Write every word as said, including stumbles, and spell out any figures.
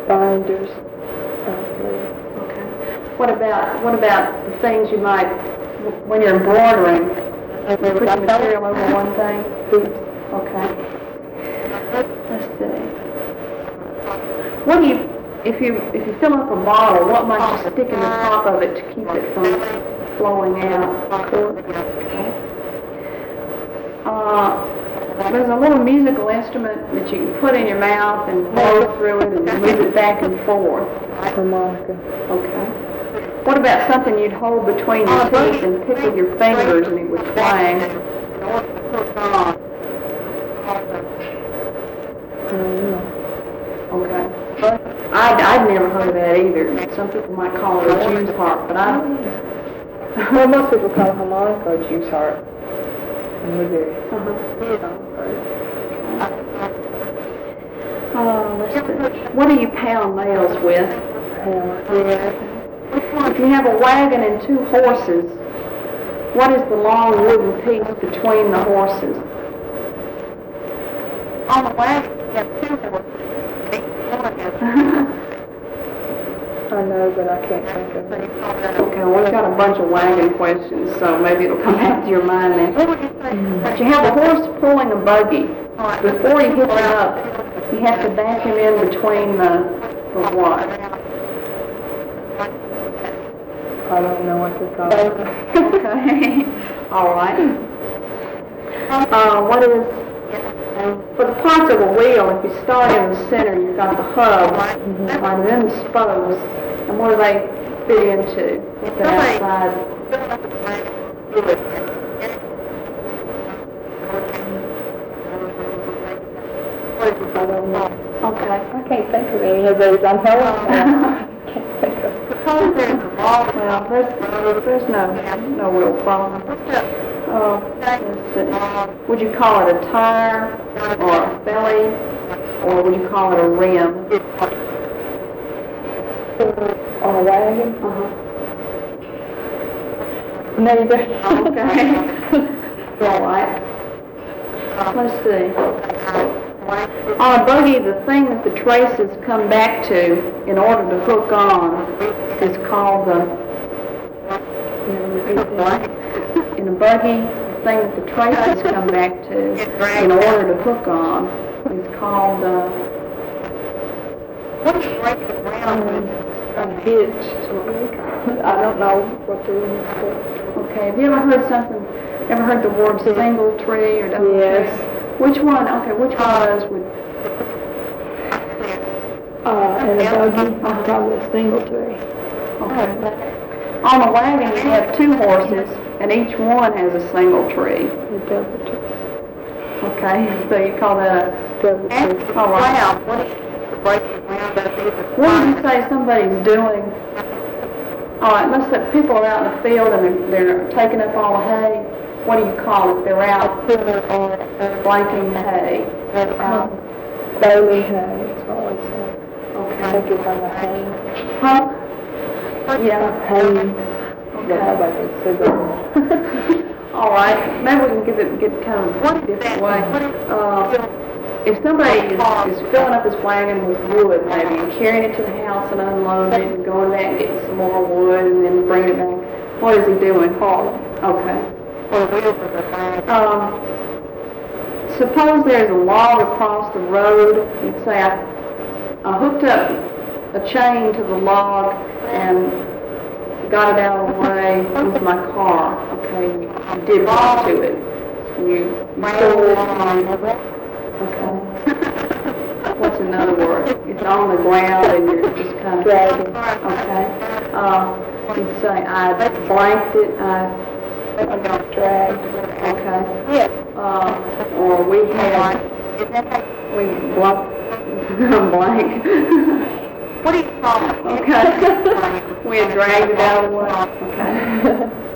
binders. Okay. What about what about the things you might when you're embroidering? You put the material over one thing. Hoops. Okay. Let's see. What do you if you if you fill up a bottle? What might you stick in the top of it to keep it from flowing out? Okay. Uh, there's a little musical instrument that you can put in your mouth and blow through it and move it back and forth. Harmonica. Okay. What about something you'd hold between your teeth and pick with your fingers and it would twang? Okay. I'd, I'd never heard of that either. Some people might call it a Jew's harp, but I don't. Well, most people call it harmonica or Jew's harp. Uh-huh. Uh, let's see. What do you pound nails with? Hammer. If you have a wagon and two horses, what is the long wooden piece between the horses? On the wagon, you have two horses. I know, but I can't think of it. Okay, well, we've got a bunch of wagon questions, so maybe it'll come back to your mind then. What would you say? But you have a horse pulling a buggy. Before you hitch him up, you have to back him in between the, the what? I don't know what to call it. Okay. All right. Uh, what is, for the parts of a wheel, if you start in the center, you've got the hub, Mm-hmm. and then the spokes, and what do they fit into? What's the outside? I don't know. Okay. I can't think of any of those. I'm telling you. I can't think of it. Suppose there's a wall. Well, there's, there's no, no real problem. Uh, let's see. Would you call it a tire, or a belly, or would you call it a rim? On a wagon? Uh-huh. Maybe. Okay. All right. Let's see. On a buggy, the thing that the traces come back to in order to hook on is called the, in a buggy, the thing that the traces come back to in order to hook on is called the, What do you break it around with? A hitch is what we call it. I don't know what the room is called. okay, have you ever heard something, ever heard the word single tree or double tree? Yes. Which one, okay, which one of those would, Uh, in a buggy, probably a single tree. okay. On a wagon, you have two horses, and each one has a single tree. A double tree. Okay, so you call that a, Double After tree. the all right. ground, what do you use to break the ground up either? What would you say somebody's doing? All right, let's say people are out in the field and they're, they're taking up all the hay. What do you call it? They're out blanking hay. Out. Bailey hay, it's what we say. I Okay. think it's on the hay. Huh? Yeah. Hay. Okay. Nobody says it. All right. Maybe we can give it get kind of a different way. Uh, if somebody is, is filling up his wagon with wood, maybe, and carrying it to the house and unloading it and going back and getting some more wood and then bringing it back, what is he doing? Hauling. Okay. Or wheels of the bag. Um, suppose there's a log across the road. You'd say I, I hooked up a chain to the log and got it out of the way with my car. Okay, you, you did what to it. You, you stole it. And, okay. What's another word? It's on the ground and you're just kind of Dragging. okay. Uh, you'd say I blanked it. I I got dragged. okay. Yes. Uh, or we had, Is that how, we blank, blank. what do you call it? Okay. We had dragged it out of the way. Okay.